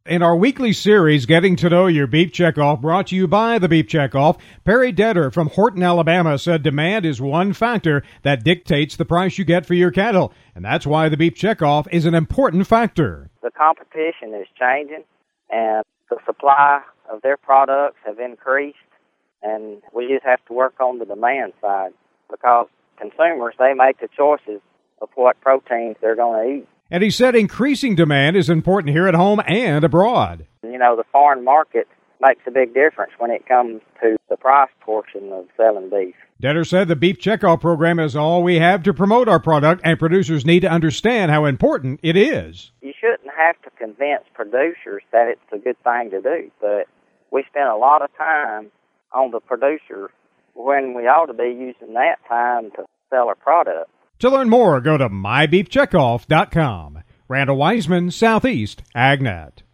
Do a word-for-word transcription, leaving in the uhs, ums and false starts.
In our weekly series, Getting to Know Your Beef Checkoff, brought to you by the Beef Checkoff, Perry Detter from Horton, Alabama, said demand is one factor that dictates the price you get for your cattle, and that's why the Beef Checkoff is an important factor. The competition is changing, and the supply of their products have increased, and we just have to work on the demand side because consumers, they make the choices of what proteins they're going to eat. And he said increasing demand is important here at home and abroad. You know, the foreign market makes a big difference when it comes to the price portion of selling beef. Detter said the Beef Checkoff program is all we have to promote our product, and producers need to understand how important it is. You shouldn't have to convince producers that it's a good thing to do, but we spend a lot of time on the producer when we ought to be using that time to sell our product. To learn more, go to my beef checkoff dot com. Randall Wiseman, Southeast AgNet.